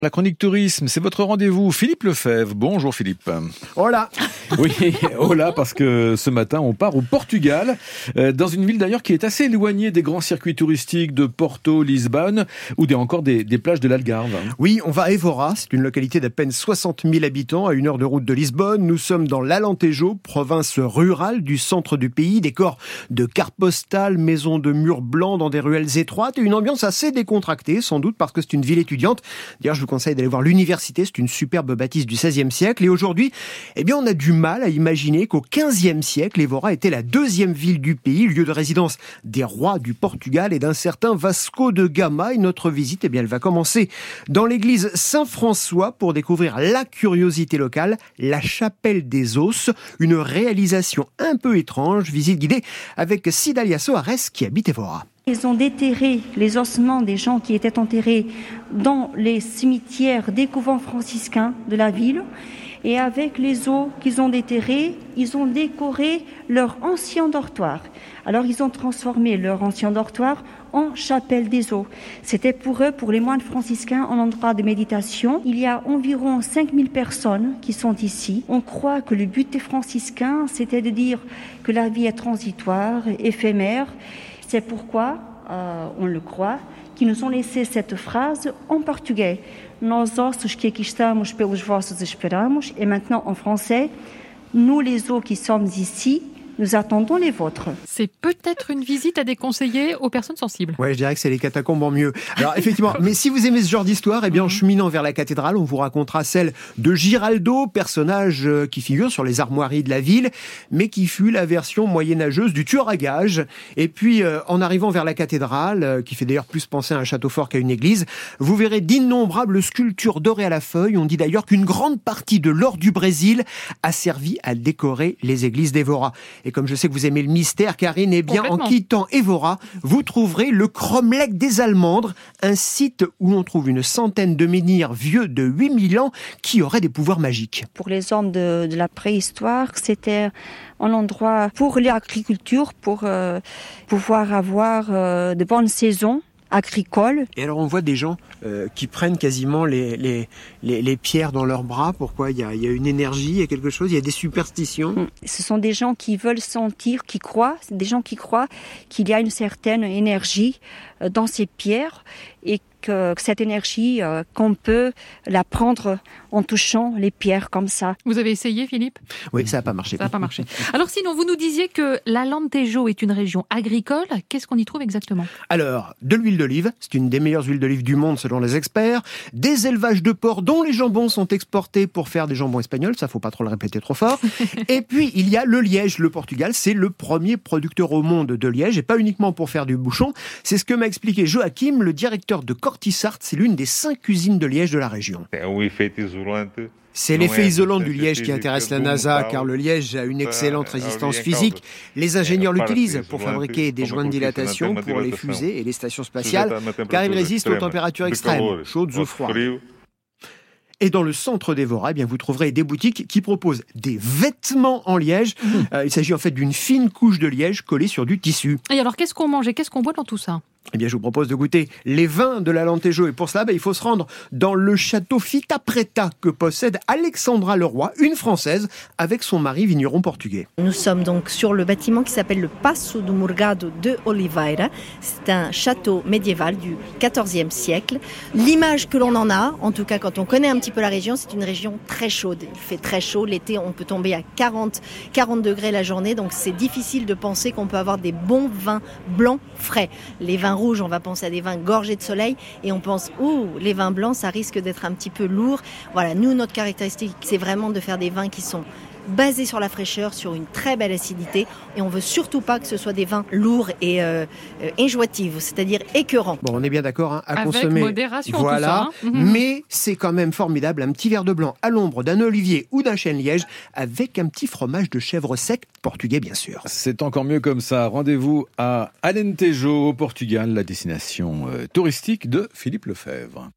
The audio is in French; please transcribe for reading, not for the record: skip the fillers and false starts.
La chronique tourisme, c'est votre rendez-vous. Philippe Lefebvre. Bonjour Philippe. Hola. Oui, hola, parce que ce matin, on part au Portugal, dans une ville d'ailleurs qui est assez éloignée des grands circuits touristiques de Porto, Lisbonne, ou encore des plages de l'Algarve. Oui, on va à Évora, c'est une localité d'à peine 60 000 habitants, à 1 heure de route de Lisbonne. Nous sommes dans l'Alentejo, province rurale du centre du pays, décor de cartes postales, maisons de murs blancs dans des ruelles étroites, et une ambiance assez décontractée, sans doute parce que c'est une ville étudiante. D'ailleurs, je vous conseille d'aller voir l'université, c'est une superbe bâtisse du XVIe siècle. Et aujourd'hui, on a du mal à imaginer qu'au XVe siècle, Évora était la deuxième ville du pays, lieu de résidence des rois du Portugal et d'un certain Vasco de Gama. Et notre visite, elle va commencer dans l'église Saint-François pour découvrir la curiosité locale, la chapelle des Os, une réalisation un peu étrange. Visite guidée avec Cidalia Soares qui habite Évora. Ils ont déterré les ossements des gens qui étaient enterrés dans les cimetières des couvents franciscains de la ville. Et avec les os qu'ils ont déterrés, ils ont décoré leur ancien dortoir. Alors ils ont transformé leur ancien dortoir en chapelle des Os. C'était pour eux, pour les moines franciscains, un endroit de méditation. Il y a environ 5000 personnes qui sont ici. On croit que le but des franciscains, c'était de dire que la vie est transitoire, éphémère. C'est pourquoi, on le croit, qu'ils nous ont laissé cette phrase en portugais. Nós ossos que aqui estamos pelos vossos esperamos. Et maintenant en français, nous les os qui sommes ici, nous attendons les vôtres. C'est peut-être une visite à déconseiller aux personnes sensibles. Ouais, je dirais que c'est les catacombes en mieux. Alors effectivement, mais si vous aimez ce genre d'histoire, en cheminant vers la cathédrale, on vous racontera celle de Giraldo, personnage qui figure sur les armoiries de la ville, mais qui fut la version moyenâgeuse du tueur à gages. Et puis, en arrivant vers la cathédrale, qui fait d'ailleurs plus penser à un château fort qu'à une église, vous verrez d'innombrables sculptures dorées à la feuille. On dit d'ailleurs qu'une grande partie de l'or du Brésil a servi à décorer les églises d'Évora. Et comme je sais que vous aimez le mystère, Karine, en quittant Évora, vous trouverez le cromlech des Almendres, un site où l'on trouve une centaine de menhirs vieux de 8000 ans qui auraient des pouvoirs magiques. Pour les hommes de la préhistoire, c'était un endroit pour l'agriculture, pour pouvoir avoir de bonnes saisons agricoles. Et alors on voit des gens qui prennent quasiment les pierres dans leurs bras. Pourquoi ? Il y a une énergie, il y a quelque chose, il y a des superstitions. Ce sont des gens qui veulent sentir, qui croient, c'est des gens qui croient qu'il y a une certaine énergie dans ces pierres et que cette énergie, qu'on peut la prendre en touchant les pierres comme ça. Vous avez essayé, Philippe ? Oui, ça n'a pas marché. Ça n'a pas marché. Alors sinon, vous nous disiez que l'Alentejo est une région agricole. Qu'est-ce qu'on y trouve exactement ? Alors, de l'huile d'olive, c'est une des meilleures huiles d'olive du monde selon les experts. Des élevages de porcs dont les jambons sont exportés pour faire des jambons espagnols, ça faut pas trop le répéter trop fort. Et puis, il y a le liège. Le Portugal, c'est le premier producteur au monde de liège, et pas uniquement pour faire du bouchon. C'est ce que m'a expliqué Joachim, le directeur de Cortissart, c'est l'une des 5 usines de liège de la région. C'est l'effet isolant du liège qui intéresse la NASA, car le liège a une excellente résistance physique. Les ingénieurs l'utilisent pour fabriquer des joints de dilatation pour les fusées et les stations spatiales, car il résiste aux températures extrêmes, chaudes ou froides. Et dans le centre d'Évora, vous trouverez des boutiques qui proposent des vêtements en liège. Il s'agit en fait d'une fine couche de liège collée sur du tissu. Et alors, qu'est-ce qu'on mange et qu'est-ce qu'on boit dans tout ça ? Je vous propose de goûter les vins de l'Alentejo. Et pour cela, il faut se rendre dans le château Fita Preta que possède Alexandra Leroy, une Française, avec son mari vigneron portugais. Nous sommes donc sur le bâtiment qui s'appelle le Paço do Morgado de Oliveira. C'est un château médiéval du XIVe siècle. L'image que l'on en a, en tout cas quand on connaît un petit peu la région, c'est une région très chaude. Il fait très chaud. L'été, on peut tomber à 40 degrés la journée. Donc c'est difficile de penser qu'on peut avoir des bons vins blancs frais. Les vins rouges, on va penser à des vins gorgés de soleil et on pense, les vins blancs, ça risque d'être un petit peu lourd. Voilà, nous, notre caractéristique, c'est vraiment de faire des vins qui sont basés sur la fraîcheur, sur une très belle acidité, et on veut surtout pas que ce soit des vins lourds et injoitifs, c'est-à-dire écœurants. Bon, on est bien d'accord, à avec consommer. Avec modération, voilà, tout ça. Mais c'est quand même formidable, un petit verre de blanc à l'ombre d'un olivier ou d'un chêne liège, avec un petit fromage de chèvre sec, portugais bien sûr. C'est encore mieux comme ça. Rendez-vous à Alentejo, au Portugal, la destination touristique de Philippe Lefebvre.